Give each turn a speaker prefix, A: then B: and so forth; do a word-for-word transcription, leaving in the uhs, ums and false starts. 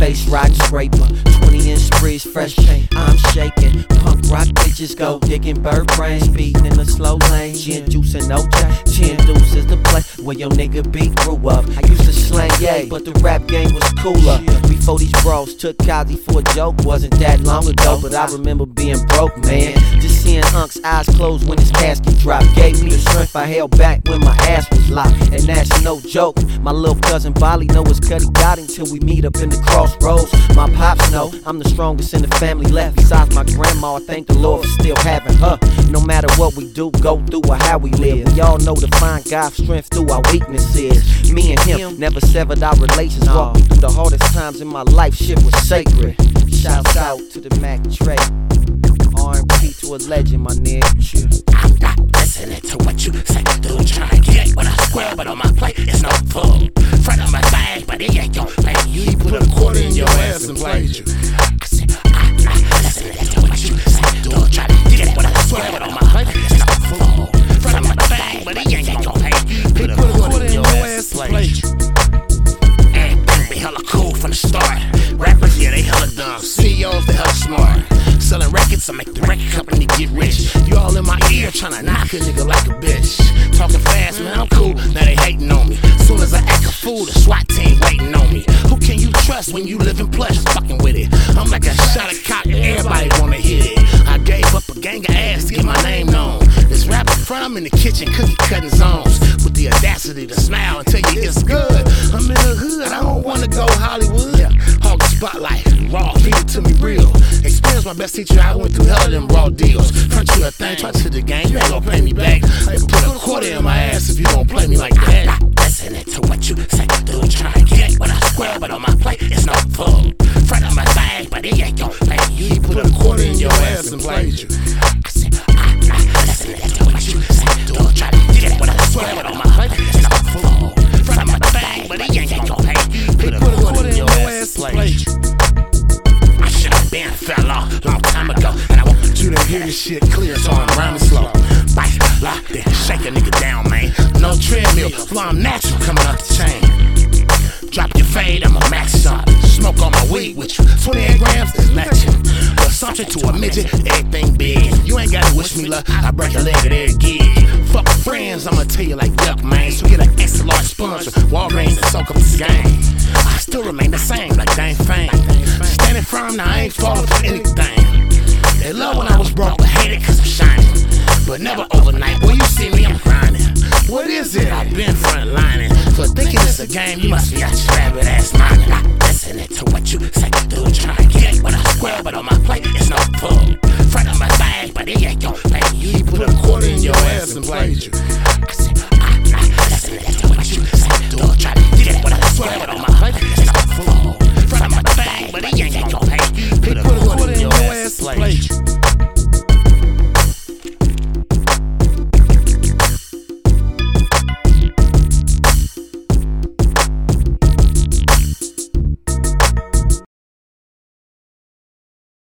A: face riding scraper, twenty inch sprees, fresh paint, I'm shaking. Punk rock bitches go digging bird brains, speeding in the slow lane. Gin juice and O J, gin deuce is the play where your nigga B grew up. I used to slang yay, but the rap game was cooler. Before these bros took Kazi for a joke, wasn't that long ago, but I remember being broke, man. Just seeing Unc's eyes closed when his casket dropped gave me the strength I held back when my ass was locked, and that's no joke. My little cousin Bolly know it's Cuddy got until we meet up in the crossroads. My pops know I'm the strongest in the family left. Besides my grandma, I thank the Lord for still having her. No matter what we do, go through, or how we live, we all know to find God's strength through our weaknesses. Me and him never severed our relations. Walked me through the hardest times in my life, shit was sacred. Shouts out to the Mac Dre, R and P to a legend, my nigga.
B: I'm not listening to what you say, dude. Try to get what I square, but on my plate it's no food. Front of my bag, but it ain't gon' play you. He put a quarter in your ass and played you. I said, I'm not listening to what you say, dude. Try to get what I square, but on my plate it's no food. Front of my bag, but it ain't gon' play you. He put a quarter in your ass and played you. Everything be hella cool from the start. Rappers, yeah, they hella dumb. C E Os, they hella smart. Selling records, I make the record company get rich. You all in my ear tryna knock a nigga like a bitch. Talking fast, man, I'm cool, now they hating on me. Soon as I act a fool, the SWAT team waiting on me. Who can you trust when you live in plush? Fucking with it. I'm like a shot of cock, everybody wanna hit it. I gave up a gang of ass to get my name known. This rap in front, I'm in the kitchen cookie cutting zones. With the audacity to smile and tell you it's good. I'm in the hood, I don't wanna go Hollywood. Hog the spotlight, raw, feed it to me real. Experience my best teacher, I went through hell of them raw deals. Front you a thing, try to the game, you ain't gon' pay me back. I can put a quarter in my ass if you don't play me like that. I'm not listening to what you say, dude. Try to get what I square, but on my plate it's no food. Front of my bag, but it ain't gon' play you. He put a quarter in your ass and played you. I said, I'm not listening to what you say, dude. Try to get what I square, but on my plate it's no food. Front of my bag, but it ain't gon' play you. He put a quarter in your ass and played you. I should've been fell off long time ago, and I want you to hear this shit clear, so I'm rhyming slow. Bite, lock, then shake a nigga down, man. No treadmill, flow I'm natural coming up the chain. Drop your fade, I'm a max shot. Smoke on my weed with you, twenty-eight grams is matching. Assumption to a midget, everything big. You ain't gotta wish me luck, I break a leg at every gig. Fuck friends, I'ma tell you like duck, man. So get an extra large sponge from Walgreens and soak up this game. I still remain the same, like dang fame. Standing firm, now I ain't falling for anything. They love when I was broke, but hate it cause I'm shining. But never overnight, boy, you see me, I'm grinding. What is it? I've been frontlining. For thinking it's a game, you must be out your rabbit ass mind. Not listening to what you say, dude. Try to get what I square, but on my plate it's no food. Front of my bag, but it ain't gon' play you. He put a quarter in your ass and played you. I said, I'm not listening to what you say, dude. Try to get what I square, but on my plate it's no food. Front of my bag, but it ain't gon' play you. He put a quarter in your ass and played you.